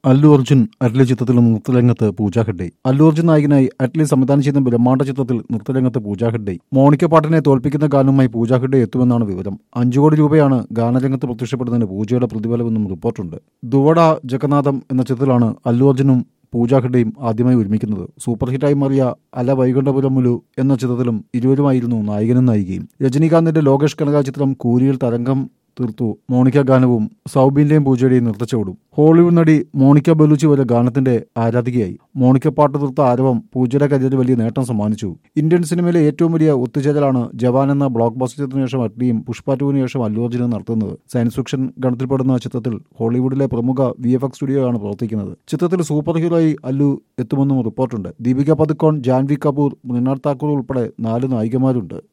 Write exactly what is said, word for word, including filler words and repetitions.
അല്ലു അർജുൻ അറ്റ്ലി ചിത്രത്തിലും നൃത്തരംഗത്ത് പൂജ ഹെഗ്ഡെ. അല്ലു അർജുൻ നായകനായി അറ്റ്ലി സംവിധാനം ചെയ്യുന്ന ബ്രഹ്മാണ്ഡ ചിത്രത്തിൽ നൃത്തരംഗത്ത് പൂജ ഹെഗ്ഡെ. മോണിക്ക പാട്ടിനെ തോൽപ്പിക്കുന്ന ഗാനവുമായി പൂജ ഹെഗ്ഡെ എത്തുമെന്നാണ് വിവരം. അഞ്ചു കോടി രൂപയാണ് ഗാനരംഗത്ത് പ്രത്യക്ഷപ്പെടുന്നതിന് പൂജയുടെ പ്രതിഫലമെന്നും റിപ്പോർട്ടുണ്ട്. ദുവഡ ജഗന്നാഥം എന്ന ചിത്രത്തിലാണ് അല്ലു അർജുനും പൂജ ഹെഗ്ഡെയും ആദ്യമായി ഒരുമിക്കുന്നത്. സൂപ്പർ ഹിറ്റായി മാറിയ അല വൈകുണ്ഠപുരമുലു എന്ന ചിത്രത്തിലും ഇരുവരുമായിരുന്നു നായകനും നായികയും. രജനീകാന്തിന്റെ ലോകേഷ് കനക ചിത്രം കൂലിയിൽ തരംഗം തീർത്തു മോണിക്ക ഗാനവും സൗബിന്റെയും പൂജയുടെയും നൃത്തച്ചുവടും. ഹോളിവുഡ് നടി മോണിക്ക ബെലൂച്ചി വരെ ഗാനത്തിന്റെ ആരാധികയായി. മോണിക്ക പാട്ട് തീർത്ത ആരവം പൂജയുടെ കരിയറിൽ വലിയ നേട്ടം സമ്മാനിച്ചു. ഇന്ത്യൻ സിനിമയിലെ ഏറ്റവും വലിയ ഒത്തുചേരലാണ് ജവാൻ എന്ന ബ്ലോക്ക് ബസ്റ്റർ ചിത്രത്തിന് ശേഷം അറ്റ്ലിയും പുഷ്പ ടൂവിന് ശേഷം അല്ലു അർജുനും നടത്തുന്നത്. സയൻസ് ഫിക്ഷൻ ഗണത്തിൽപ്പെടുന്ന ചിത്രത്തിൽ ഹോളിവുഡിലെ പ്രമുഖ വി എഫ് എക്സ് സ്റ്റുഡിയോ ആണ് പ്രവർത്തിക്കുന്നത്. ചിത്രത്തിൽ സൂപ്പർ ഹീറോയായി അല്ലു എത്തുമെന്നും റിപ്പോർട്ടുണ്ട്. ദീപിക പദുക്കോൺ, ജാൻവി കപൂർ, മൃണാൾ താക്കൂർ ഉൾപ്പെടെ നാല് നായികമാരുണ്ട്.